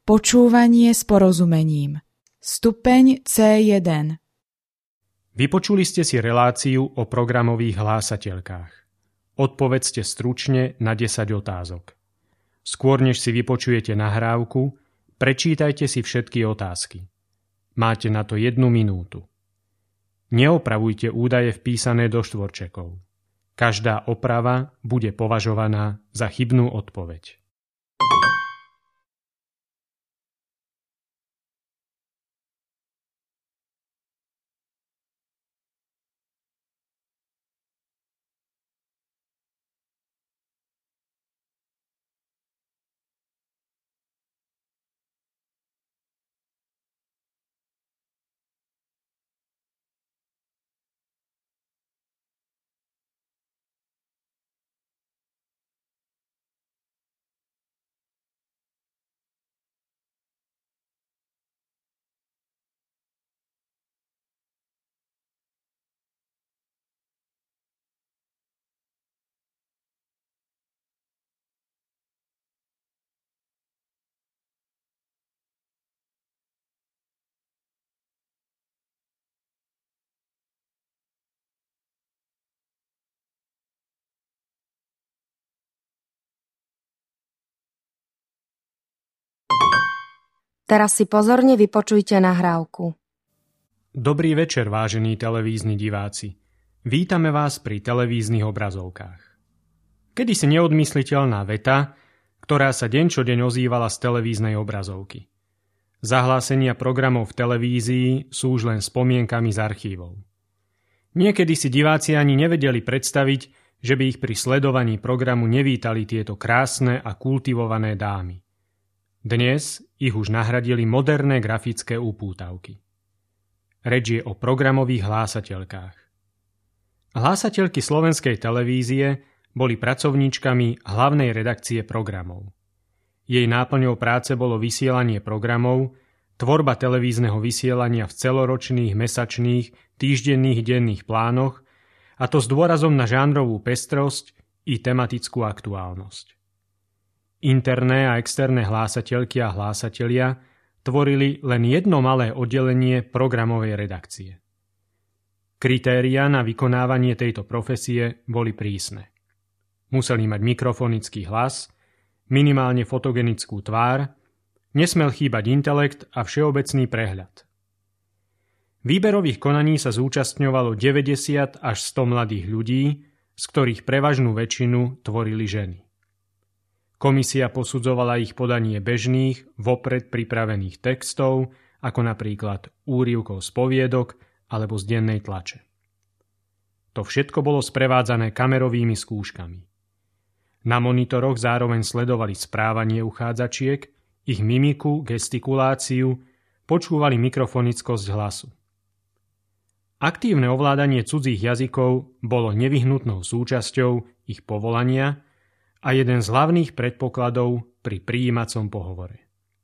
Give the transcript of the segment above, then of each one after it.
Počúvanie s porozumením. Stupeň C1. Vypočuli ste si reláciu o programových hlásateľkách. Odpovedzte stručne na 10 otázok. Skôr než si vypočujete nahrávku, prečítajte si všetky otázky. Máte na to 1 minútu. Neopravujte údaje vpísané do štvorčekov. Každá oprava bude považovaná za chybnú odpoveď. Teraz si pozorne vypočujte nahrávku. Dobrý večer, vážení televízni diváci. Vítame vás pri televíznych obrazovkách. Kedysi neodmysliteľná veta, ktorá sa deň čo deň ozývala z televíznej obrazovky. Zahlásenia programov v televízii sú už len spomienkami z archívov. Niekedy si diváci ani nevedeli predstaviť, že by ich pri sledovaní programu nevítali tieto krásne a kultivované dámy. Dnes ich už nahradili moderné grafické upútavky. Reč je o programových hlásateľkách. Hlásateľky slovenskej televízie boli pracovníčkami hlavnej redakcie programov. Jej náplňou práce bolo vysielanie programov, tvorba televízneho vysielania v celoročných, mesačných, týždenných, denných plánoch, a to s dôrazom na žánrovú pestrosť i tematickú aktuálnosť. Interné a externé hlásateľky a hlásatelia tvorili len jedno malé oddelenie programovej redakcie. Kritériá na vykonávanie tejto profesie boli prísne. Museli mať mikrofonický hlas, minimálne fotogenickú tvár, nesmel chýbať intelekt a všeobecný prehľad. Výberových konaní sa zúčastňovalo 90 až 100 mladých ľudí, z ktorých prevažnú väčšinu tvorili ženy. Komisia posudzovala ich podanie bežných, vopred pripravených textov, ako napríklad úryvkov z poviedok alebo z dennej tlače. To všetko bolo sprevádzané kamerovými skúškami. Na monitoroch zároveň sledovali správanie uchádzačiek, ich mimiku, gestikuláciu, počúvali mikrofonickosť hlasu. Aktívne ovládanie cudzích jazykov bolo nevyhnutnou súčasťou ich povolania a jeden z hlavných predpokladov pri prijímacom pohovore.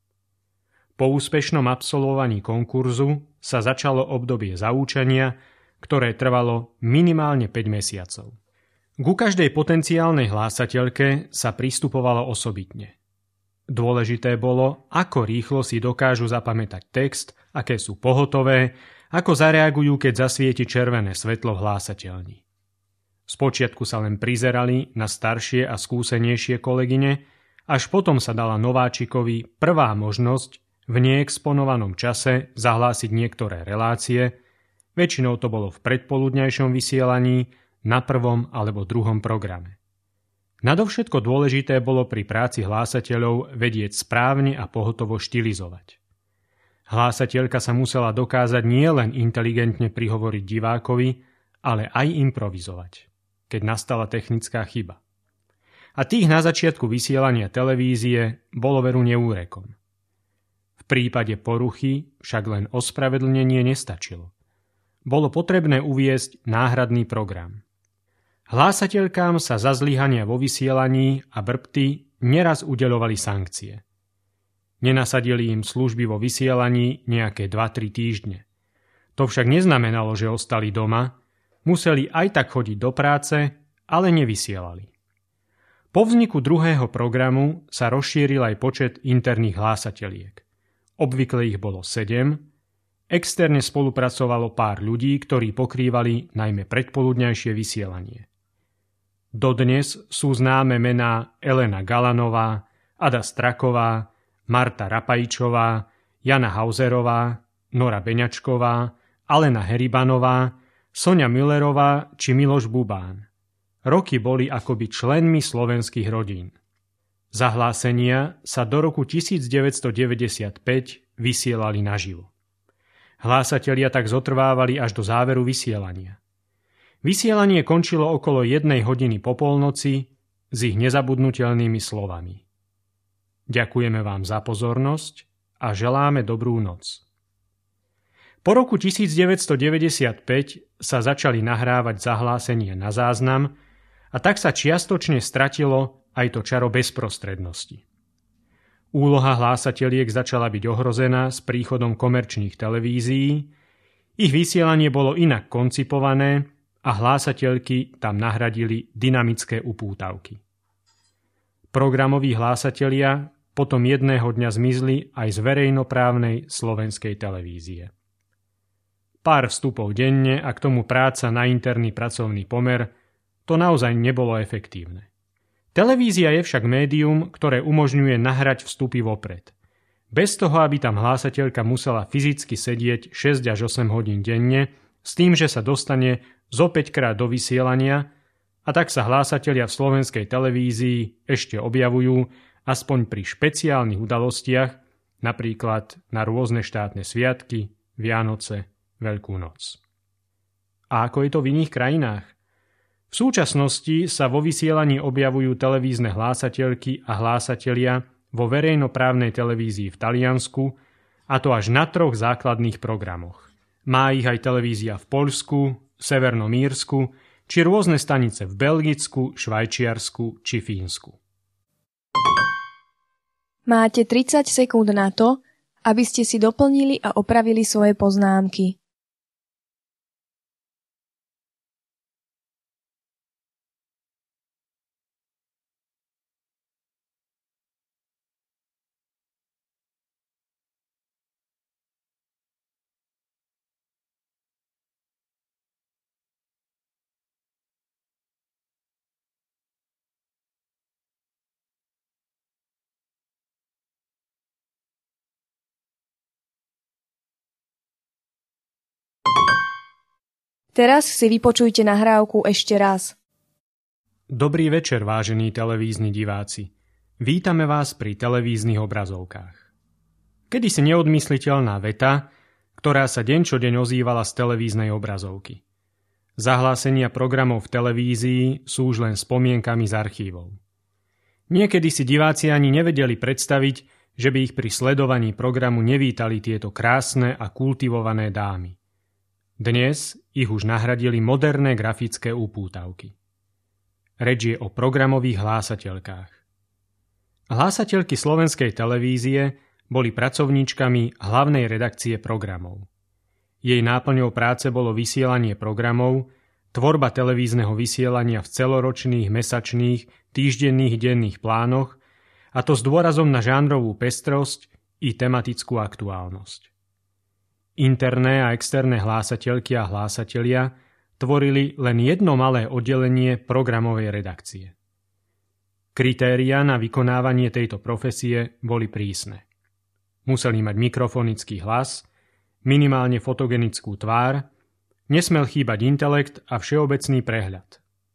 Po úspešnom absolvovaní konkurzu sa začalo obdobie zaučenia, ktoré trvalo minimálne 5 mesiacov. Ku každej potenciálnej hlásateľke sa pristupovalo osobitne. Dôležité bolo, ako rýchlo si dokážu zapamätať text, aké sú pohotové, ako zareagujú, keď zasvieti červené svetlo v hlásateľni. Spočiatku sa len prizerali na staršie a skúsenejšie kolegyne, až potom sa dala nováčikovi prvá možnosť v neexponovanom čase zahlásiť niektoré relácie, väčšinou to bolo v predpoludňajšom vysielaní, na prvom alebo druhom programe. Nadovšetko dôležité bolo pri práci hlásateľov vedieť správne a pohotovo štilizovať. Hlásateľka sa musela dokázať nielen inteligentne prihovoriť divákovi, ale aj improvizovať, keď nastala technická chyba. A tých na začiatku vysielania televízie bolo veru neúrekom. V prípade poruchy však len ospravedlnenie nestačilo. Bolo potrebné uviesť náhradný program. Hlásateľkám sa za zlyhania vo vysielaní a brbty neraz udeľovali sankcie. Nenasadili im služby vo vysielaní nejaké 2-3 týždne. To však neznamenalo, že ostali doma, museli aj tak chodiť do práce, ale nevysielali. Po vzniku druhého programu sa rozšíril aj počet interných hlásateliek. Obvykle ich bolo 7. Externe spolupracovalo pár ľudí, ktorí pokrývali najmä predpoludňajšie vysielanie. Dodnes sú známe mená Elena Galanová, Ada Straková, Marta Rapajčová, Jana Hauserová, Nora Beňačková, Alena Heribanová, Soňa Müllerová či Miloš Bubán. Roky boli akoby členmi slovenských rodín. Zahlásenia sa do roku 1995 vysielali naživo. Hlásatelia tak zotrvávali až do záveru vysielania. Vysielanie končilo okolo 1 hodiny po polnoci s ich nezabudnutelnými slovami. Ďakujeme vám za pozornosť a želáme dobrú noc. Po roku 1995 sa začali nahrávať zahlásenia na záznam a tak sa čiastočne stratilo aj to čaro bezprostrednosti. Úloha hlásateliek začala byť ohrozená s príchodom komerčných televízií, ich vysielanie bolo inak koncipované a hlásateľky tam nahradili dynamické upútavky. Programoví hlásatelia potom jedného dňa zmizli aj z verejnoprávnej slovenskej televízie. Pár vstupov denne a k tomu práca na interný pracovný pomer, to naozaj nebolo efektívne. Televízia je však médium, ktoré umožňuje nahrať vstupy vopred. Bez toho, aby tam hlásateľka musela fyzicky sedieť 6 až 8 hodín denne, s tým, že sa dostane zo 5-krát do vysielania, a tak sa hlásatelia v slovenskej televízii ešte objavujú aspoň pri špeciálnych udalostiach, napríklad na rôzne štátne sviatky, Vianoce, Veľkú noc. A ako je to v iných krajinách? V súčasnosti sa vo vysielaní objavujú televízne hlásateľky a hlásatelia vo verejnoprávnej televízii v Taliansku, a to až na 3 základných programoch. Má ich aj televízia v Poľsku, Severnom Írsku, či rôzne stanice v Belgicku, Švajčiarsku či Fínsku. Máte 30 sekúnd na to, aby ste si doplnili a opravili svoje poznámky. Teraz si vypočujte nahrávku ešte raz. Dobrý večer, vážení televízni diváci. Vítame vás pri televíznych obrazovkách. Kedysi neodmysliteľná veta, ktorá sa deň čo deň ozývala z televíznej obrazovky. Zahlásenia programov v televízii sú už len spomienkami z archívov. Niekedy si diváci ani nevedeli predstaviť, že by ich pri sledovaní programu nevítali tieto krásne a kultivované dámy. Dnes ich už nahradili moderné grafické upútavky. Reč je o programových hlásateľkách. Hlásateľky slovenskej televízie boli pracovníčkami hlavnej redakcie programov. Jej náplňou práce bolo vysielanie programov, tvorba televízneho vysielania v celoročných, mesačných, týždenných, denných plánoch, a to s dôrazom na žánrovú pestrosť i tematickú aktuálnosť. Interné a externé hlásateľky a hlásatelia tvorili len jedno malé oddelenie programovej redakcie. Kritériá na vykonávanie tejto profesie boli prísne. Museli mať mikrofonický hlas, minimálne fotogenickú tvár, nesmel chýbať intelekt a všeobecný prehľad.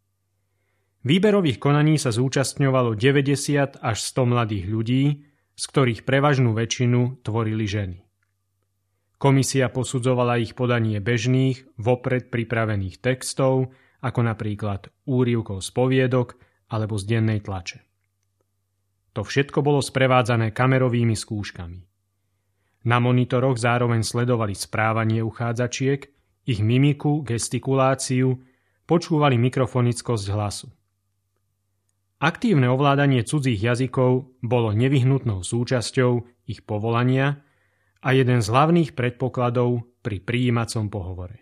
Výberových konaní sa zúčastňovalo 90 až 100 mladých ľudí, z ktorých prevažnú väčšinu tvorili ženy. Komisia posudzovala ich podanie bežných, vopred pripravených textov, ako napríklad úryvkov z poviedok alebo z dennej tlače. To všetko bolo sprevádzané kamerovými skúškami. Na monitoroch zároveň sledovali správanie uchádzačiek, ich mimiku, gestikuláciu, počúvali mikrofonickosť hlasu. Aktívne ovládanie cudzích jazykov bolo nevyhnutnou súčasťou ich povolania a jeden z hlavných predpokladov pri prijímacom pohovore.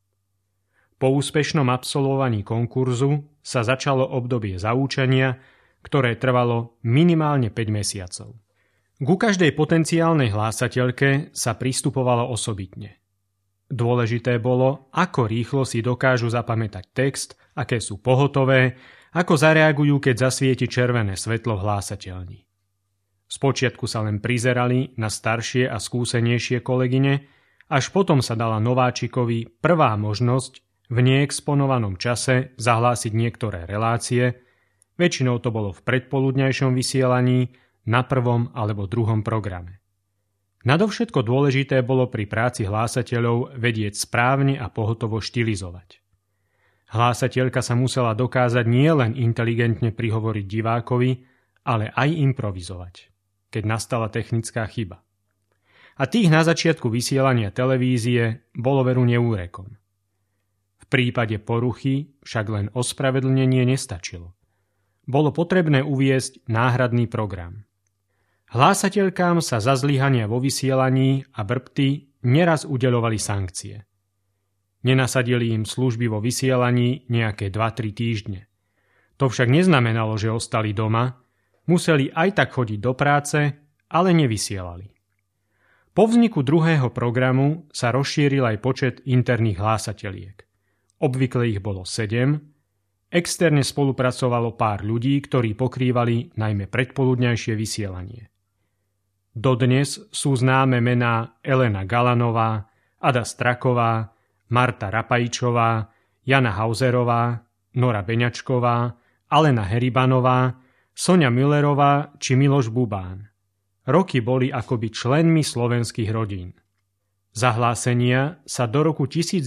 Po úspešnom absolvovaní konkurzu sa začalo obdobie zaučenia, ktoré trvalo minimálne 5 mesiacov. Ku každej potenciálnej hlásateľke sa pristupovalo osobitne. Dôležité bolo, ako rýchlo si dokážu zapamätať text, aké sú pohotové, ako zareagujú, keď zasvieti červené svetlo v hlásateľni. Spočiatku sa len prizerali na staršie a skúsenejšie kolegyne, až potom sa dala nováčikovi prvá možnosť v neexponovanom čase zahlásiť niektoré relácie, väčšinou to bolo v predpoludňajšom vysielaní, na prvom alebo druhom programe. Nadovšetko dôležité bolo pri práci hlásateľov vedieť správne a pohotovo štilizovať. Hlásateľka sa musela dokázať nielen inteligentne prihovoriť divákovi, ale aj improvizovať, keď nastala technická chyba. A tých na začiatku vysielania televízie bolo veru neúrekom. V prípade poruchy však len ospravedlnenie nestačilo. Bolo potrebné uviesť náhradný program. Hlásateľkám sa za zlyhania vo vysielaní a brbty neraz udeľovali sankcie. Nenasadili im služby vo vysielaní nejaké 2-3 týždne. To však neznamenalo, že ostali doma, museli aj tak chodiť do práce, ale nevysielali. Po vzniku druhého programu sa rozšíril aj počet interných hlásateliek. Obvykle ich bolo 7, externe spolupracovalo pár ľudí, ktorí pokrývali najmä predpoludňajšie vysielanie. Dodnes sú známe mená Elena Galanová, Ada Straková, Marta Rapajčová, Jana Hauserová, Nora Beňačková, Alena Heribanová, Soňa Müllerová či Miloš Bubán. Roky boli akoby členmi slovenských rodín. Zahlásenia sa do roku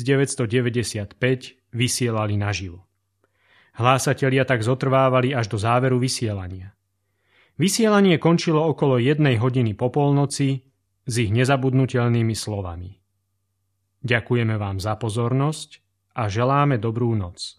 1995 vysielali naživo. Hlásatelia tak zotrvávali až do záveru vysielania. Vysielanie končilo okolo 1 hodiny po polnoci s ich nezabudnutelnými slovami. Ďakujeme vám za pozornosť a želáme dobrú noc.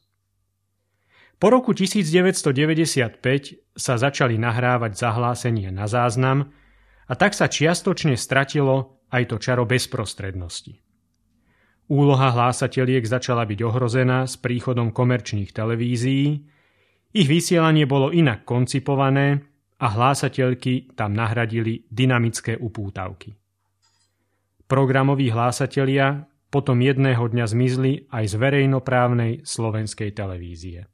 Po roku 1995 sa začali nahrávať zahlásenia na záznam a tak sa čiastočne stratilo aj to čaro bezprostrednosti. Úloha hlásateliek začala byť ohrozená s príchodom komerčných televízií, ich vysielanie bolo inak koncipované a hlásateľky tam nahradili dynamické upútavky. Programoví hlásatelia potom jedného dňa zmizli aj z verejnoprávnej slovenskej televízie.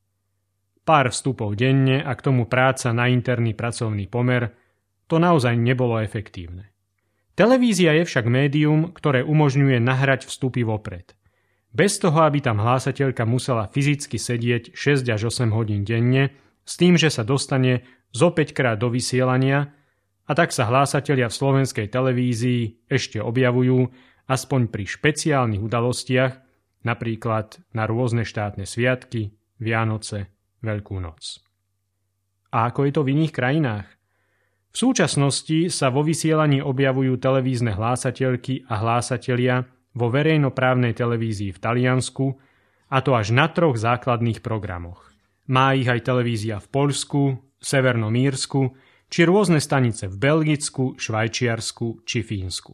Pár vstupov denne a k tomu práca na interný pracovný pomer, to naozaj nebolo efektívne. Televízia je však médium, ktoré umožňuje nahrať vstupy vopred. Bez toho, aby tam hlásateľka musela fyzicky sedieť 6 až 8 hodín denne, s tým, že sa dostane zo 5-krát do vysielania, a tak sa hlásatelia v slovenskej televízii ešte objavujú aspoň pri špeciálnych udalostiach, napríklad na rôzne štátne sviatky, Vianoce, Veľkú noc. A ako je to v iných krajinách? V súčasnosti sa vo vysielaní objavujú televízne hlásateľky a hlásatelia vo verejnoprávnej televízii v Taliansku, a to až na 3 základných programoch. Má ich aj televízia v Poľsku, Severnom Írsku, či rôzne stanice v Belgicku, Švajčiarsku či Fínsku.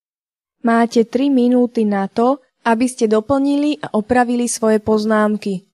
Máte 3 minúty na to, aby ste doplnili a opravili svoje poznámky.